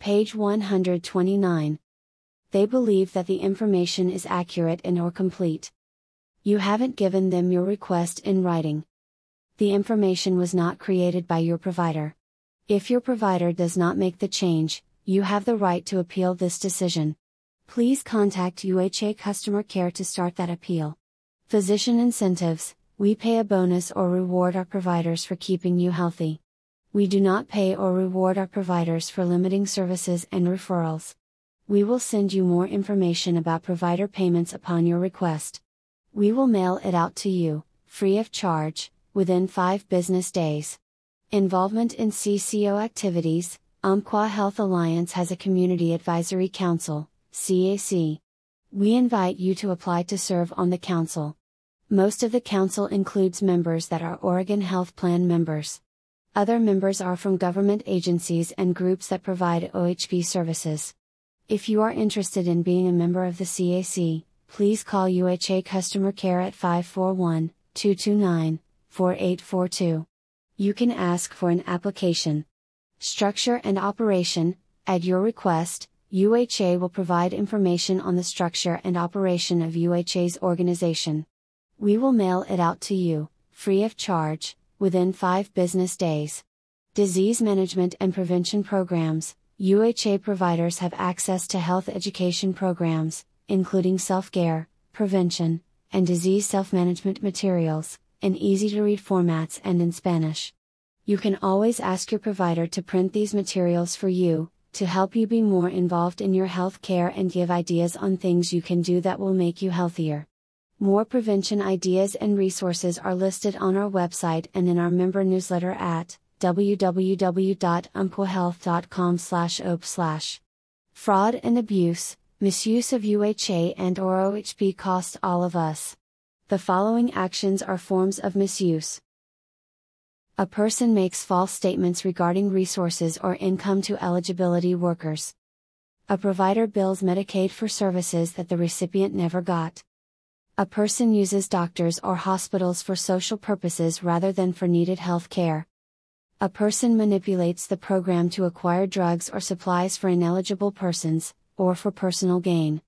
Page 129. They believe that the information is accurate and/or complete. You haven't given them your request in writing. The information was not created by your provider. If your provider does not make the change, you have the right to appeal this decision. Please contact UHA Customer Care to start that appeal. Physician incentives: we pay a bonus or reward our providers for keeping you healthy. We do not pay or reward our providers for limiting services and referrals. We will send you more information about provider payments upon your request. We will mail it out to you, free of charge, within 5 business days. Involvement in CCO activities: Umpqua Health Alliance has a Community Advisory Council, CAC. We invite you to apply to serve on the council. Most of the council includes members that are Oregon Health Plan members. Other members are from government agencies and groups that provide OHP services. If you are interested in being a member of the CAC, please call UHA Customer Care at 541-229-4842. You can ask for an application. Structure and operation: at your request, UHA will provide information on the structure and operation of UHA's organization. We will mail it out to you, free of charge, within 5 business days. Disease management and prevention programs: UHA providers have access to health education programs, including self-care, prevention, and disease self-management materials, in easy-to-read formats and in Spanish. You can always ask your provider to print these materials for you, to help you be more involved in your health care and give ideas on things you can do that will make you healthier. More prevention ideas and resources are listed on our website and in our member newsletter at www.umpquahealth.com/op/. Fraud and abuse, misuse of UHA and/or OHP cost all of us. The following actions are forms of misuse. A person makes false statements regarding resources or income to eligibility workers. A provider bills Medicaid for services that the recipient never got. A person uses doctors or hospitals for social purposes rather than for needed health care. A person manipulates the program to acquire drugs or supplies for ineligible persons, or for personal gain.